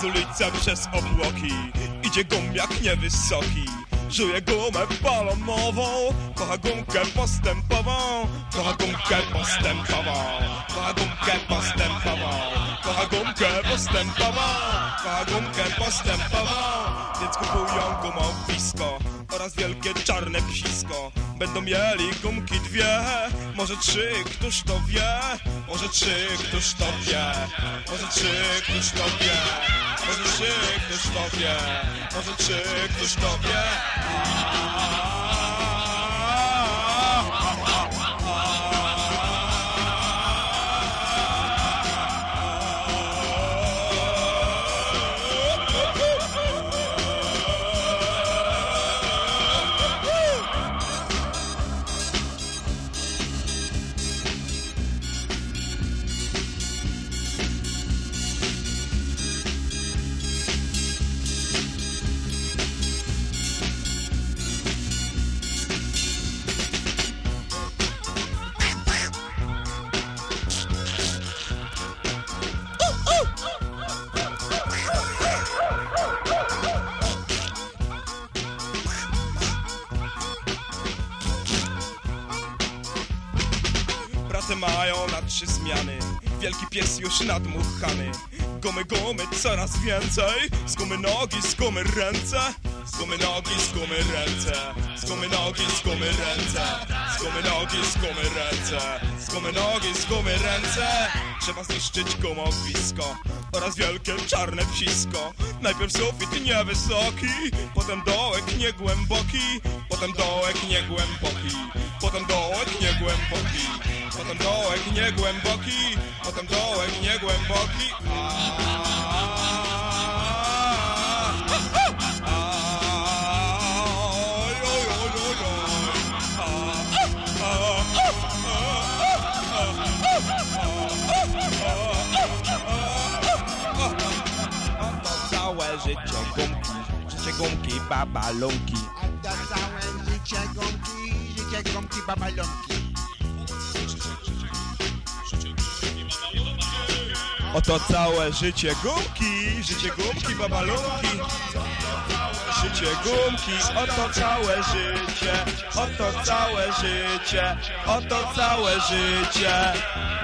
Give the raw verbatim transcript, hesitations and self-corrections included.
Przez ulicę, przez obłoki idzie gumbiak niewysoki. Żuje gumę balonową, kocha gumkę postępową, kocha gumkę postępową, kocha gumkę postępową, kocha gumkę postępową, kocha gumkę postępową. Więc kupują gumowisko oraz wielkie czarne psisko. Będą mieli gumki dwie, może trzy, któż to wie? Może trzy, któż to wie? Może trzy, któż to wie? Może trzy, któż to wie? Może trzy, któż to wie? Pracę mają na trzy zmiany, wielki pies już nadmuchany. Gumy, gumy, coraz więcej, z gumy nogi, z gumy ręce, z gumy nogi, z gumy ręce, z gumy nogi, z gumy ręce, z gumy nogi, z gumy ręce, z gumy nogi, z gumy ręce. Trzeba zniszczyć gumowisko oraz wielkie czarne psisko. Najpierw sufit niewysoki, potem dołek niegłęboki, potem dołek niegłęboki, potem dołek niegłęboki, potem dołek niegłęboki, potem dołek niegłęboki. Całe życie gumki, życie gumki, babalonki. A to całe życie gumki, życie gumki, babalonki. Oto całe życie gumki, życie gumki, babalonki. Życie gumki, oto całe życie, oto całe życie, oto całe życie.